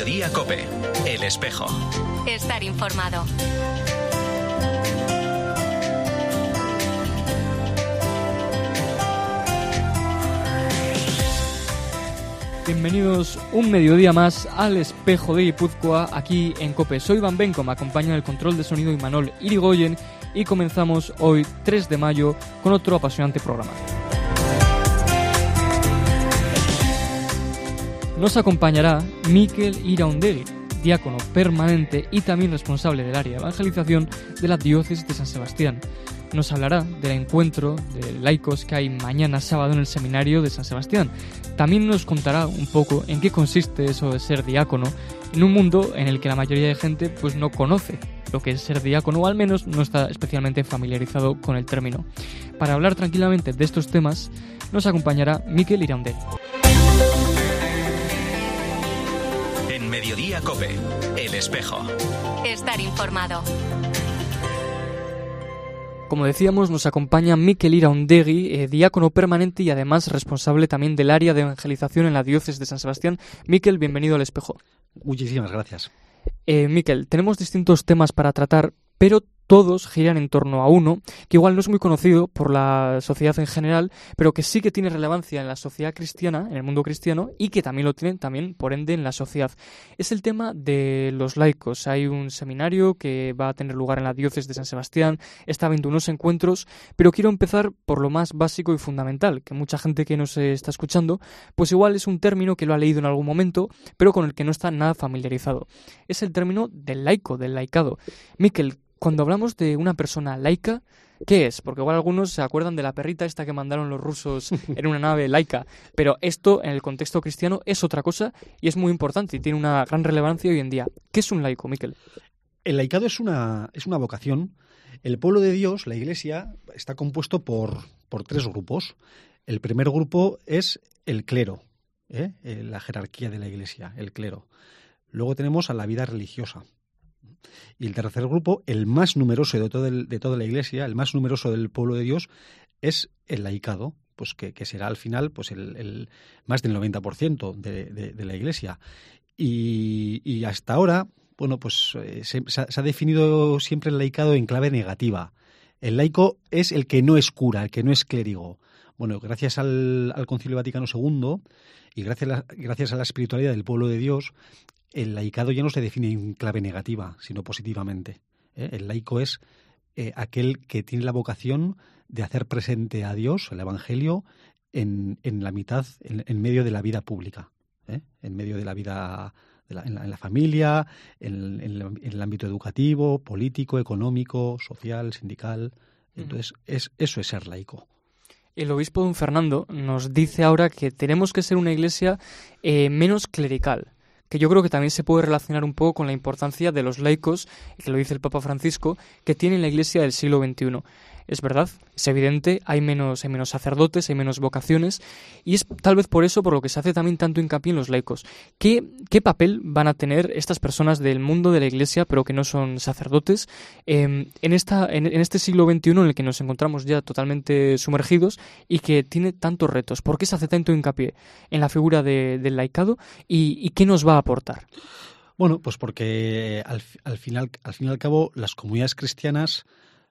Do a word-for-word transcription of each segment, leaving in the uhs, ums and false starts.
Mediodía COPE, El Espejo. Estar informado. Bienvenidos un mediodía más al Espejo de Guipúzcoa, aquí en COPE. Soy Iván Benco, me acompaña en el control de sonido Imanol Irigoyen y comenzamos hoy, tres de mayo, con otro apasionante programa. Nos acompañará Mikel Iraundegui, diácono permanente y también responsable del área de evangelización de la diócesis de San Sebastián. Nos hablará del encuentro de laicos que hay mañana sábado en el seminario de San Sebastián. También nos contará un poco en qué consiste eso de ser diácono en un mundo en el que la mayoría de gente pues no conoce lo que es ser diácono, o al menos no está especialmente familiarizado con el término. Para hablar tranquilamente de estos temas nos acompañará Mikel Iraundegui. En Mediodía COPE, El Espejo. Estar informado. Como decíamos, nos acompaña Mikel Iraundegui, eh, diácono permanente y además responsable también del área de evangelización en la diócesis de San Sebastián. Mikel, bienvenido al Espejo. Muchísimas gracias. Eh, Mikel, tenemos distintos temas para tratar, pero todos giran en torno a uno, que igual no es muy conocido por la sociedad en general, pero que sí que tiene relevancia en la sociedad cristiana, en el mundo cristiano, y que también lo tienen también, por ende, en la sociedad. Es el tema de los laicos. Hay un seminario que va a tener lugar en la diócesis de San Sebastián, está habiendo unos encuentros, pero quiero empezar por lo más básico y fundamental, que mucha gente que nos está escuchando, pues igual es un término que lo ha leído en algún momento, pero con el que no está nada familiarizado. Es el término del laico, del laicado. Mikel, cuando hablamos de una persona laica, ¿qué es? Porque igual algunos se acuerdan de la perrita esta que mandaron los rusos en una nave laica, pero esto en el contexto cristiano es otra cosa y es muy importante y tiene una gran relevancia hoy en día. ¿Qué es un laico, Mikel? El laicado es una, es una vocación. El pueblo de Dios, la Iglesia, está compuesto por, por tres grupos. El primer grupo es el clero, ¿eh? la jerarquía de la Iglesia, el clero. Luego tenemos a la vida religiosa. Y el tercer grupo, el más numeroso de, todo el, de toda la Iglesia, el más numeroso del pueblo de Dios, es el laicado, pues que, que será al final pues el, el más del noventa por ciento de, de, de la Iglesia. Y, y hasta ahora, bueno, pues eh, se, se ha definido siempre el laicado en clave negativa. El laico es el que no es cura, el que no es clérigo. Bueno, gracias al, al Concilio Vaticano segundo y gracias a, la, gracias a la espiritualidad del pueblo de Dios, el laicado ya no se define en clave negativa, sino positivamente. ¿eh? El laico es eh, aquel que tiene la vocación de hacer presente a Dios, el Evangelio, en, en la mitad, en, en medio de la vida pública, ¿eh? en medio de la vida, de la, en, la, en la familia, en, en, en el ámbito educativo, político, económico, social, sindical. Entonces, es, eso es ser laico. El obispo don Fernando nos dice ahora que tenemos que ser una iglesia eh, menos clerical, que yo creo que también se puede relacionar un poco con la importancia de los laicos, que lo dice el Papa Francisco, que tiene la Iglesia del siglo veintiuno. Es verdad, es evidente, hay menos, hay menos sacerdotes, hay menos vocaciones, y es tal vez por eso por lo que se hace también tanto hincapié en los laicos. ¿Qué, qué papel van a tener estas personas del mundo de la Iglesia, pero que no son sacerdotes, eh, en, esta, en, en este siglo veintiuno en el que nos encontramos ya totalmente sumergidos y que tiene tantos retos? ¿Por qué se hace tanto hincapié en la figura de, del laicado y, y qué nos va a aportar? Bueno, pues porque al, al, final, al fin y al cabo las comunidades cristianas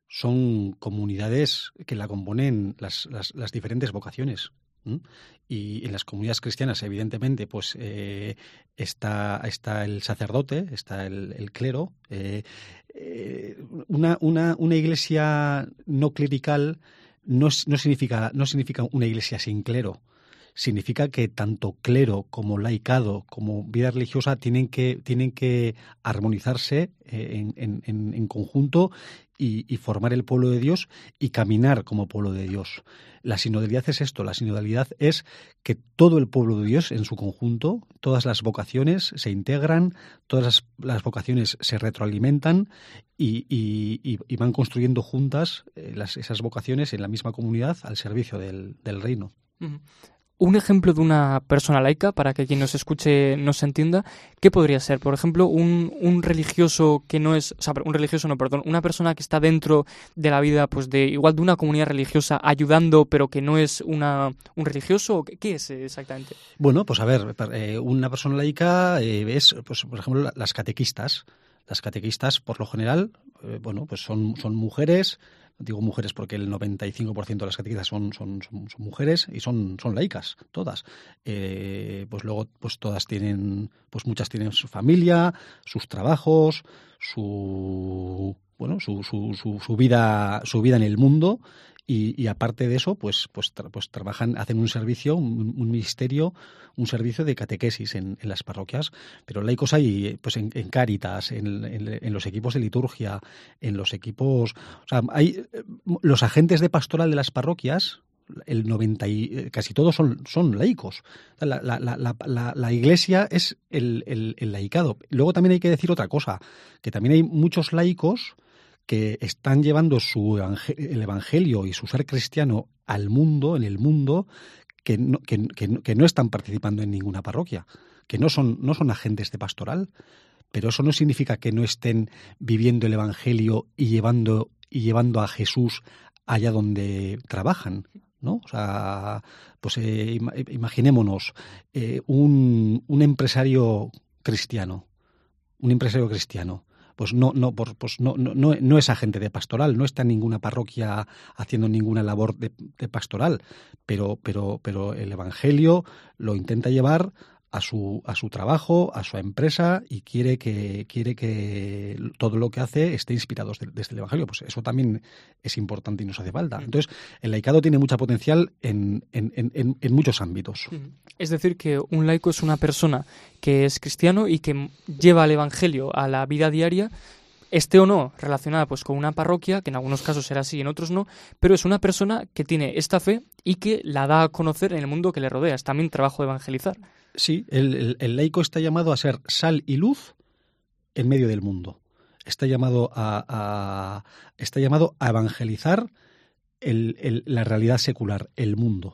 son comunidades que la componen las, las, las diferentes vocaciones. ¿Mm? Y en las comunidades cristianas, evidentemente, pues eh, está, está el sacerdote, está el, el clero. Eh, eh, una, una, una iglesia no clerical no, no, significa, no significa una iglesia sin clero. Significa que tanto clero como laicado como vida religiosa tienen que, tienen que armonizarse en, en, en conjunto y, y formar el pueblo de Dios y caminar como pueblo de Dios. La sinodalidad es esto, la sinodalidad es que todo el pueblo de Dios en su conjunto, todas las vocaciones se integran, todas las, las vocaciones se retroalimentan y, y, y van construyendo juntas las, esas vocaciones en la misma comunidad al servicio del, del reino. Uh-huh. Un ejemplo de una persona laica, para que quien nos escuche nos entienda, ¿qué podría ser? Por ejemplo, un, un religioso que no es, o sea, un religioso no, perdón, una persona que está dentro de la vida, pues de igual de una comunidad religiosa ayudando, pero que no es una un religioso. ¿Qué es exactamente? Bueno, pues a ver, eh, una persona laica eh, es, pues, por ejemplo, las catequistas. Las catequistas, por lo general, eh, bueno, pues son, son mujeres. Digo mujeres porque el noventa y cinco por ciento de las catequistas son, son, son, son mujeres y son, son laicas, todas. Eh, pues luego, pues todas tienen, pues muchas tienen su familia, sus trabajos, su bueno, su, su, su, su vida, su vida en el mundo. Y, y aparte de eso, pues, pues, tra, pues trabajan, hacen un servicio, un, un ministerio, un servicio de catequesis en, en las parroquias. Pero laicos hay, pues en, en Cáritas, en, en, en los equipos de liturgia, en los equipos, o sea, hay los agentes de pastoral de las parroquias. El noventa y casi todos son, son laicos. La, la, la, la, la Iglesia es el, el, el laicado. Luego también hay que decir otra cosa, que también hay muchos laicos que están llevando su el evangelio y su ser cristiano al mundo, en el mundo, que no, que, que, que no están participando en ninguna parroquia, que no son, no son agentes de pastoral, pero eso no significa que no estén viviendo el evangelio y llevando, y llevando a Jesús allá donde trabajan, ¿no? O sea, pues eh, imaginémonos eh, un, un empresario cristiano, un empresario cristiano. Pues no, no, pues no, no, no es agente de pastoral, no está en ninguna parroquia haciendo ninguna labor de, de pastoral, pero, pero, pero el evangelio lo intenta llevar a su, a su trabajo, a su empresa, y quiere que, quiere que todo lo que hace esté inspirado desde, desde el evangelio. Pues eso también es importante y nos hace falta. Entonces, el laicado tiene mucho potencial en, en, en, en muchos ámbitos. Es decir, que un laico es una persona que es cristiano y que lleva el evangelio a la vida diaria, esté o no relacionada pues con una parroquia, que en algunos casos será así y en otros no, pero es una persona que tiene esta fe y que la da a conocer en el mundo que le rodea. Es también trabajo de evangelizar. Sí, el, el, el laico está llamado a ser sal y luz en medio del mundo. Está llamado a, a está llamado a evangelizar el, el, la realidad secular, el mundo.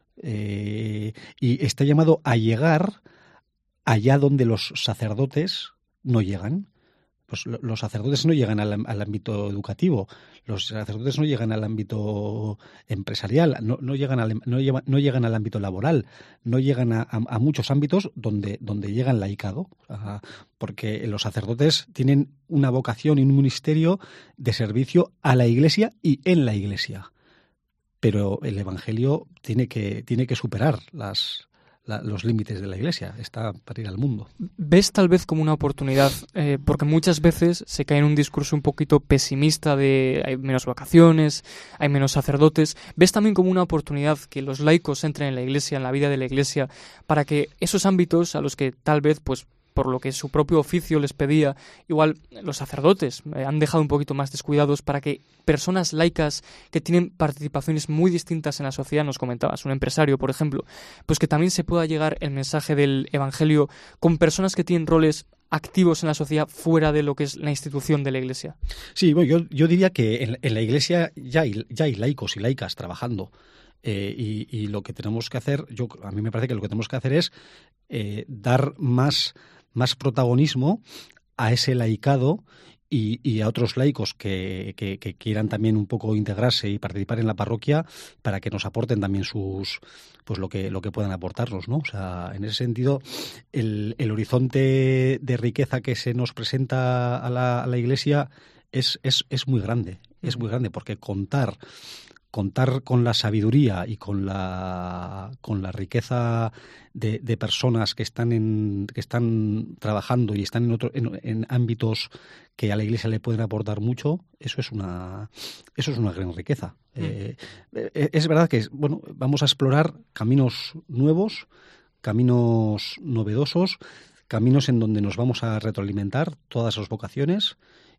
Eh, y está llamado a llegar allá donde los sacerdotes no llegan. Pues los sacerdotes no llegan al, al ámbito educativo, los sacerdotes no llegan al ámbito empresarial, no, no, llegan, al, no, lleva, no llegan al ámbito laboral, no llegan a, a, a muchos ámbitos donde, donde llega el laicado, o sea, porque los sacerdotes tienen una vocación y un ministerio de servicio a la Iglesia y en la Iglesia. Pero el Evangelio tiene que, tiene que superar las... La, los límites de la Iglesia, está para ir al mundo. ¿Ves tal vez como una oportunidad? Eh, porque muchas veces se cae en un discurso un poquito pesimista de hay menos vocaciones, hay menos sacerdotes. ¿Ves también como una oportunidad que los laicos entren en la Iglesia, en la vida de la Iglesia, para que esos ámbitos a los que tal vez, pues por lo que su propio oficio les pedía, igual los sacerdotes eh, han dejado un poquito más descuidados, para que personas laicas que tienen participaciones muy distintas en la sociedad, nos comentabas, un empresario, por ejemplo, pues que también se pueda llegar el mensaje del Evangelio con personas que tienen roles activos en la sociedad fuera de lo que es la institución de la Iglesia? Sí, bueno, yo, yo diría que en, en la Iglesia ya hay, ya hay laicos y laicas trabajando. Eh, y, y lo que tenemos que hacer, yo a mí me parece que lo que tenemos que hacer es eh, dar más... más protagonismo a ese laicado y, y a otros laicos que, que, que quieran también un poco integrarse y participar en la parroquia, para que nos aporten también sus pues lo que lo que puedan aportarnos, ¿no? O sea, en ese sentido, el, el horizonte de riqueza que se nos presenta a la, a la Iglesia es, es, es muy grande, es muy grande, porque contar contar con la sabiduría y con la con la riqueza de, de personas que están en que están trabajando y están en otro en, en ámbitos que a la Iglesia le pueden aportar mucho, eso es una eso es una gran riqueza. Mm. Eh, es verdad que bueno, vamos a explorar caminos nuevos, caminos novedosos, caminos en donde nos vamos a retroalimentar todas las vocaciones.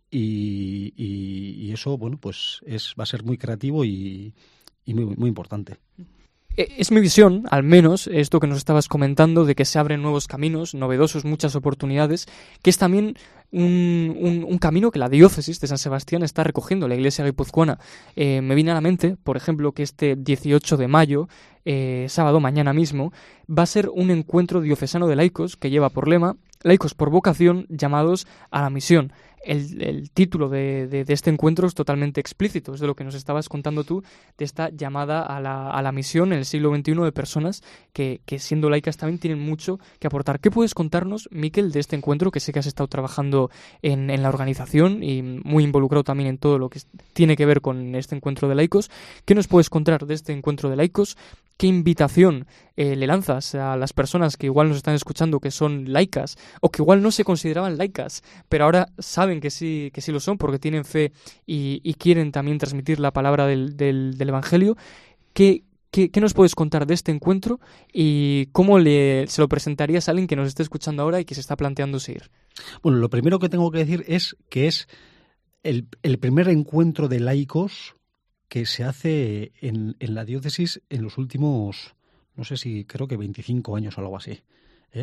Y, y, y eso, bueno, pues es va a ser muy creativo y, y muy, muy importante. Es mi visión, al menos, esto que nos estabas comentando, de que se abren nuevos caminos, novedosos, muchas oportunidades, que es también un, un, un camino que la diócesis de San Sebastián está recogiendo, la Iglesia guipuzcoana. Eh, me viene a la mente, por ejemplo, que este dieciocho de mayo, eh, sábado, mañana mismo, va a ser un encuentro diocesano de laicos que lleva por lema Laicos por vocación llamados a la misión. El, el título de, de, de este encuentro es totalmente explícito, es de lo que nos estabas contando tú, de esta llamada a la, a la misión en el siglo veintiuno de personas que, que siendo laicas también tienen mucho que aportar. ¿Qué puedes contarnos, Miquel, de este encuentro, que sé que has estado trabajando en, en la organización y muy involucrado también en todo lo que tiene que ver con este encuentro de laicos? ¿Qué nos puedes contar de este encuentro de laicos? ¿Qué invitación eh, le lanzas a las personas que igual nos están escuchando que son laicas o que igual no se consideraban laicas, pero ahora saben que sí, que sí lo son porque tienen fe y, y quieren también transmitir la palabra del, del, del Evangelio? ¿Qué, qué, ¿Qué nos puedes contar de este encuentro y cómo le, se lo presentarías a alguien que nos esté escuchando ahora y que se está planteando seguir? Bueno, lo primero que tengo que decir es que es el, el primer encuentro de laicos que se hace en, en la diócesis en los últimos, no sé si creo que veinticinco años o algo así. ¿eh?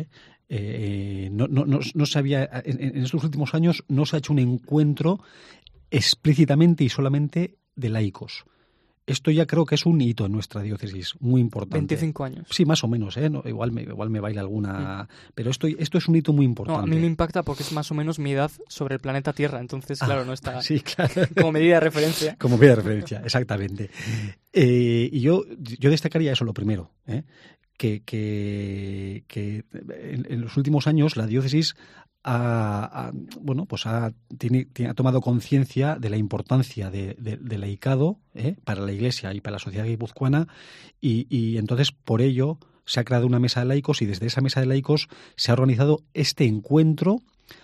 Eh, no, no, no, no se había, en, en estos últimos años no se ha hecho un encuentro explícitamente y solamente de laicos. Esto ya creo que es un hito en nuestra diócesis, muy importante. veinticinco años. Sí, más o menos, ¿eh? No, igual, me, igual me baila alguna... Mm. Pero esto, esto es un hito muy importante. No, a mí me impacta porque es más o menos mi edad sobre el planeta Tierra, entonces, claro, ah, no está... Sí, claro. Como medida de referencia. Como medida de referencia, exactamente. Eh, y yo, yo destacaría eso, lo primero, ¿eh? que, que, que en, en los últimos años la diócesis ha, ha, bueno, pues ha, tiene, tiene, ha tomado conciencia de la importancia de, de, de laicado ¿eh? para la Iglesia y para la sociedad guipuzcoana y, y entonces por ello se ha creado una mesa de laicos y desde esa mesa de laicos se ha organizado este encuentro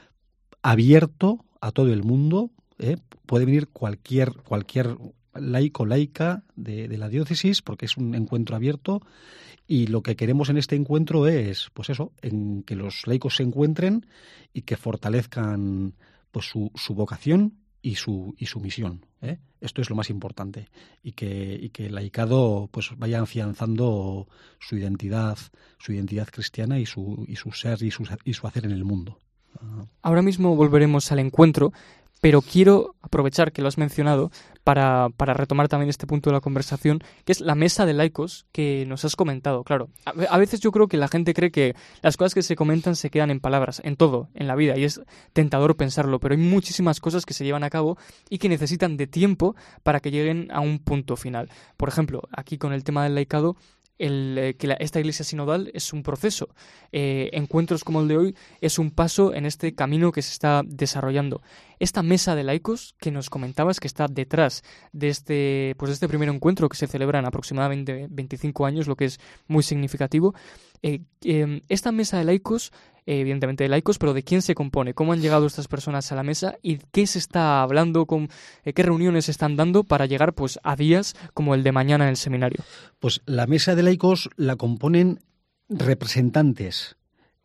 abierto a todo el mundo. ¿eh? Puede venir cualquier, cualquier laico, laica de, de la diócesis porque es un encuentro abierto. Y lo que queremos en este encuentro es, pues eso, en que los laicos se encuentren y que fortalezcan pues su, su vocación y su y su misión. ¿eh? Esto es lo más importante y que y que el laicado pues vaya afianzando su identidad, su identidad cristiana y su y su ser y su y su hacer en el mundo. Ahora mismo volveremos al encuentro, pero quiero aprovechar que lo has mencionado para, para retomar también este punto de la conversación, que es la mesa de laicos que nos has comentado. Claro, a, a veces yo creo que la gente cree que las cosas que se comentan se quedan en palabras, en todo, en la vida, y es tentador pensarlo, pero hay muchísimas cosas que se llevan a cabo y que necesitan de tiempo para que lleguen a un punto final. Por ejemplo, aquí con el tema del laicado, El, eh, que la, esta iglesia sinodal es un proceso. Eh, encuentros como el de hoy es un paso en este camino que se está desarrollando. Esta mesa de laicos que nos comentabas que está detrás de este, pues de este primer encuentro que se celebra en aproximadamente veinticinco años, lo que es muy significativo. Eh, eh, esta mesa de laicos, eh, evidentemente de laicos, pero ¿de quién se compone? ¿Cómo han llegado estas personas a la mesa? ¿Y qué se está hablando? Con, eh, ¿Qué reuniones se están dando para llegar pues a días como el de mañana en el seminario? Pues la mesa de laicos la componen representantes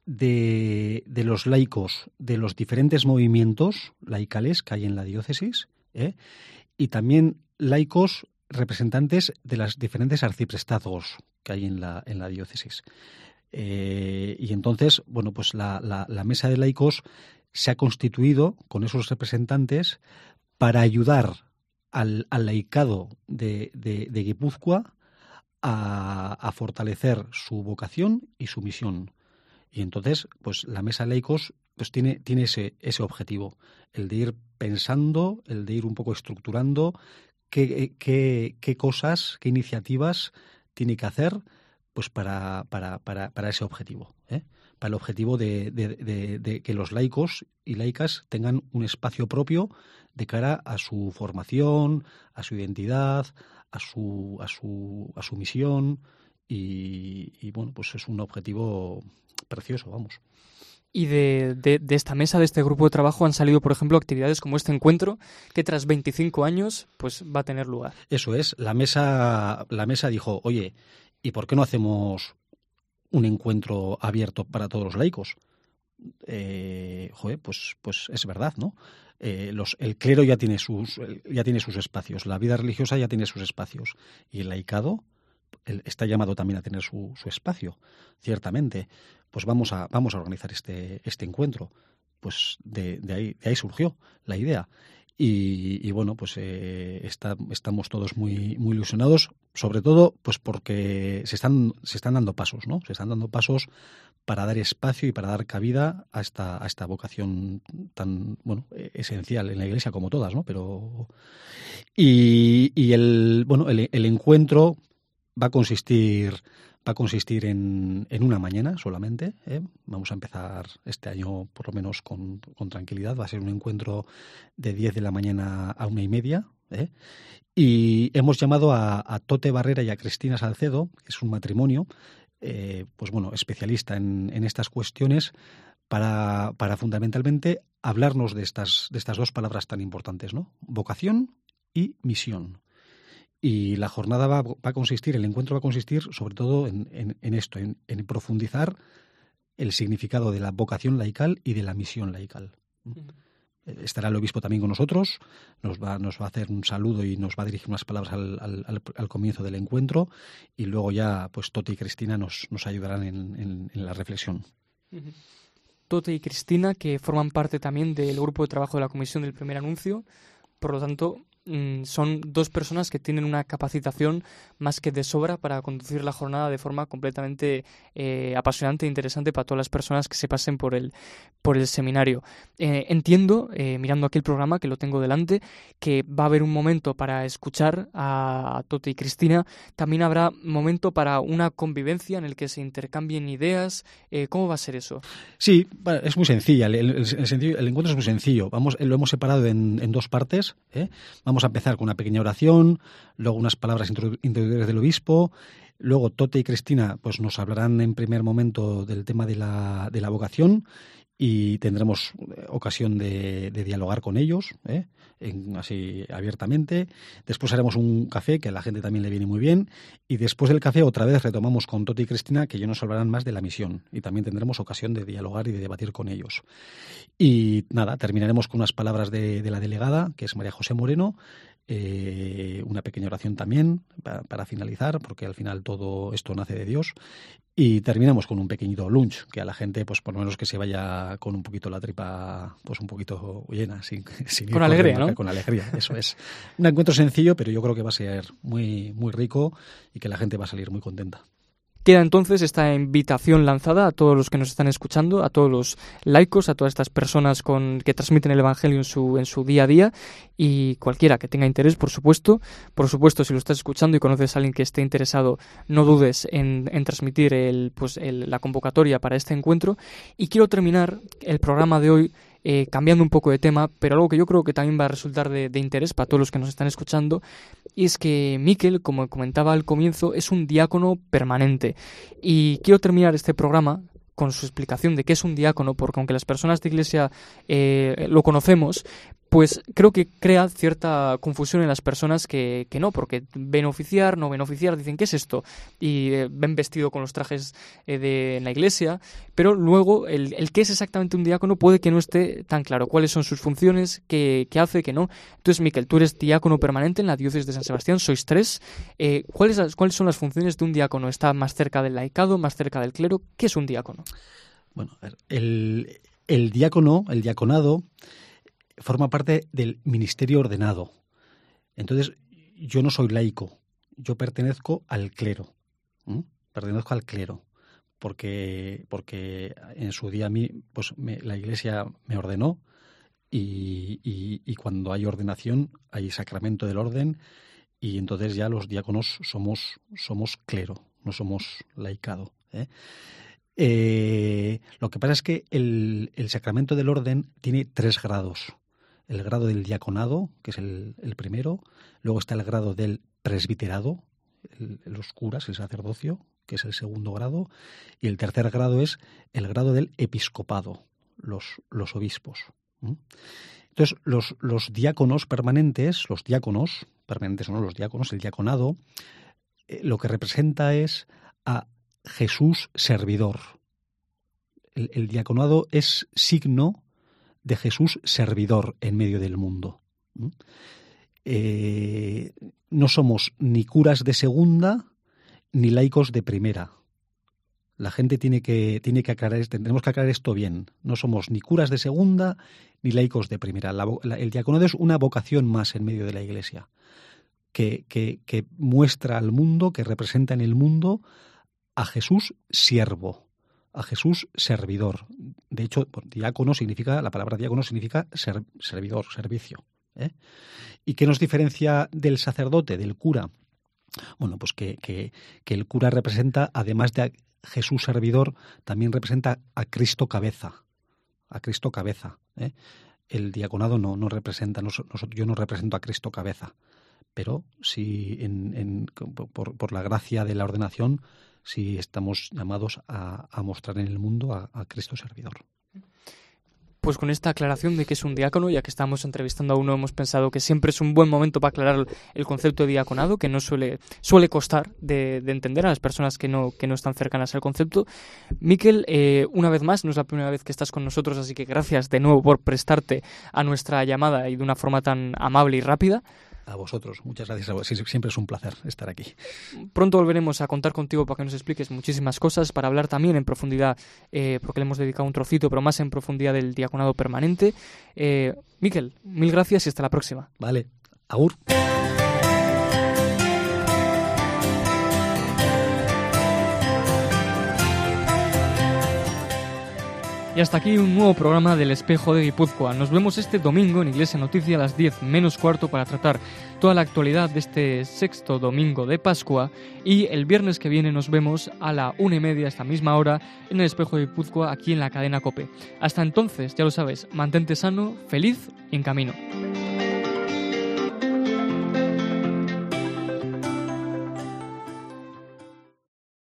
de, de los laicos de los diferentes movimientos laicales que hay en la diócesis, ¿eh? y también laicos representantes de las diferentes arciprestazgos que hay en la, en la diócesis. Eh, y entonces, bueno, pues la, la, la mesa de laicos se ha constituido con esos representantes para ayudar al, al laicado de, de, de Guipúzcoa a, a fortalecer su vocación y su misión. Y entonces, pues la mesa de laicos pues tiene, tiene ese, ese objetivo, el de ir pensando, el de ir un poco estructurando qué, qué, qué cosas, qué iniciativas tiene que hacer pues para, para, para, para ese objetivo, ¿eh? Para el objetivo de, de, de, de que los laicos y laicas tengan un espacio propio de cara a su formación, a su identidad, a su, a su, a su misión y, y bueno, pues es un objetivo precioso, vamos. Y de, de, de esta mesa, de este grupo de trabajo, han salido, por ejemplo, actividades como este encuentro, que tras veinticinco años pues va a tener lugar. Eso es, la mesa, la mesa dijo, oye, ¿y por qué no hacemos un encuentro abierto para todos los laicos? Eh, joder, pues, pues es verdad, ¿no? Eh, los, el clero ya tiene sus ya tiene sus espacios, la vida religiosa ya tiene sus espacios y el laicado él está llamado también a tener su, su espacio, ciertamente. Pues vamos a, vamos a organizar este, este encuentro. Pues de, de, ahí, de ahí surgió la idea. Y, y bueno, pues eh, está, estamos todos muy, muy ilusionados, sobre todo pues porque se están, se están dando pasos, ¿no? Se están dando pasos para dar espacio y para dar cabida a esta, a esta vocación tan, bueno, esencial en la Iglesia como todas, ¿no? Pero y, y el, bueno, el, el encuentro va a consistir va a consistir en, en una mañana solamente, ¿eh? Vamos a empezar este año por lo menos con, con tranquilidad. Va a ser un encuentro de diez de la mañana a una y media, ¿eh? Y hemos llamado a, a Tote Barrera y a Cristina Salcedo, que es un matrimonio, eh, pues bueno, especialista en, en estas cuestiones, para, para fundamentalmente hablarnos de estas, de estas dos palabras tan importantes, ¿no? Vocación y misión. Y la jornada va, va a consistir, el encuentro va a consistir sobre todo en, en, en esto, en, en profundizar el significado de la vocación laical y de la misión laical. Uh-huh. Estará el obispo también con nosotros, nos va, nos va a hacer un saludo y nos va a dirigir unas palabras al, al, al comienzo del encuentro, y luego ya pues Tote y Cristina nos, nos ayudarán en, en, en la reflexión. Uh-huh. Tote y Cristina, que forman parte también del grupo de trabajo de la Comisión del Primer Anuncio, por lo tanto son dos personas que tienen una capacitación más que de sobra para conducir la jornada de forma completamente eh, apasionante e interesante para todas las personas que se pasen por el, por el seminario. Eh, entiendo, eh, mirando aquí el programa, que lo tengo delante, que va a haber un momento para escuchar a Tote y Cristina. También habrá momento para una convivencia en el que se intercambien ideas. Eh, ¿Cómo va a ser eso? Sí, bueno, es muy sencilla. El, el, el, sencillo, el encuentro es muy sencillo. Vamos, lo hemos separado en, en dos partes, ¿eh? Vamos a empezar con una pequeña oración, luego unas palabras introductorias del obispo, luego Tote y Cristina pues nos hablarán en primer momento del tema de la, de la vocación, y tendremos ocasión de, de dialogar con ellos, ¿eh? en, así abiertamente. Después haremos un café, que a la gente también le viene muy bien, y después del café otra vez retomamos con Tote y Cristina, que ellos nos hablarán más de la misión, y también tendremos ocasión de dialogar y de debatir con ellos. Y nada, terminaremos con unas palabras de, de la delegada, que es María José Moreno, eh, una pequeña oración también para, para finalizar, porque al final todo esto nace de Dios. Y terminamos con un pequeñito lunch, que a la gente, pues por lo menos que se vaya con un poquito la tripa, pues un poquito llena, sin, sin con alegría, ¿no? Con alegría, eso es. Un encuentro sencillo, pero yo creo que va a ser muy, muy rico y que la gente va a salir muy contenta. Queda entonces esta invitación lanzada a todos los que nos están escuchando, a todos los laicos, a todas estas personas con, que transmiten el Evangelio en su, en su día a día, y cualquiera que tenga interés, por supuesto. Por supuesto, si lo estás escuchando y conoces a alguien que esté interesado, no dudes en, en transmitir el, pues, el, la convocatoria para este encuentro. Y quiero terminar el programa de hoy Eh, cambiando un poco de tema, pero algo que yo creo que también va a resultar de, de interés para todos los que nos están escuchando, y es que Mikel, como comentaba al comienzo, es un diácono permanente. Y quiero terminar este programa con su explicación de qué es un diácono, porque aunque las personas de Iglesia eh, lo conocemos, pues creo que crea cierta confusión en las personas que, que no, porque ven oficiar, no ven oficiar, dicen ¿qué es esto? Y eh, ven vestido con los trajes eh, de en la iglesia, pero luego el, el qué es exactamente un diácono puede que no esté tan claro, cuáles son sus funciones, qué, qué hace, qué no. Entonces, Mikel, tú eres diácono permanente en la diócesis de San Sebastián, sois tres. Eh, ¿cuáles, ¿Cuáles son las funciones de un diácono? ¿Está más cerca del laicado, más cerca del clero? ¿Qué es un diácono? Bueno, a ver, el, el diácono, el diaconado, forma parte del ministerio ordenado. Entonces, yo no soy laico, yo pertenezco al clero. ¿Mm? Pertenezco al clero, porque, porque en su día a mí, pues me, la Iglesia me ordenó, y, y, y cuando hay ordenación hay sacramento del orden, y entonces ya los diáconos somos, somos clero, no somos laicado, ¿eh? Eh, lo que pasa es que el, el sacramento del orden tiene tres grados. El grado del diaconado, que es el, el primero, luego está el grado del presbiterado, el, los curas, el sacerdocio, que es el segundo grado, y el tercer grado es el grado del episcopado, los, los obispos. ¿Mm? Entonces, los, los diáconos permanentes, los diáconos, permanentes o no, los diáconos, el diaconado, eh, lo que representa es a Jesús servidor. El, el diaconado es signo de Jesús servidor en medio del mundo. Eh, no somos ni curas de segunda ni laicos de primera. La gente tiene que, tiene que aclarar, tenemos que aclarar esto bien. No somos ni curas de segunda ni laicos de primera. La, la, el diaconado es una vocación más en medio de la Iglesia, que, que, que muestra al mundo, que representa en el mundo a Jesús siervo, a Jesús servidor. De hecho, diácono significa, la palabra diácono significa ser, servidor, servicio. ¿eh? ¿Y qué nos diferencia del sacerdote, del cura? Bueno, pues que, que, que el cura representa, además de Jesús servidor, también representa a Cristo cabeza, a Cristo cabeza. ¿eh? El diaconado no, no representa, nosotros, yo no represento a Cristo cabeza, pero sí, en, en, por, por la gracia de la ordenación, sí estamos llamados a, a mostrar en el mundo a, a Cristo servidor. Pues con esta aclaración de que es un diácono, ya que estamos entrevistando a uno, hemos pensado que siempre es un buen momento para aclarar el concepto de diaconado, que no suele suele costar de, de entender a las personas que no que no están cercanas al concepto. Miquel, eh, una vez más, no es la primera vez que estás con nosotros, así que gracias de nuevo por prestarte a nuestra llamada y de una forma tan amable y rápida. A vosotros, muchas gracias. Siempre es un placer estar aquí. Pronto volveremos a contar contigo para que nos expliques muchísimas cosas, para hablar también en profundidad, eh, porque le hemos dedicado un trocito, pero más en profundidad del diaconado permanente. Eh, Miquel, mil gracias y hasta la próxima. Vale, agur. Y hasta aquí un nuevo programa del Espejo de Guipúzcoa. Nos vemos este domingo en Iglesia Noticia a las diez menos cuarto para tratar toda la actualidad de este sexto domingo de Pascua. Y el viernes que viene nos vemos a la una y media, a esta misma hora, en el Espejo de Guipúzcoa, aquí en la cadena COPE. Hasta entonces, ya lo sabes, mantente sano, feliz y en camino.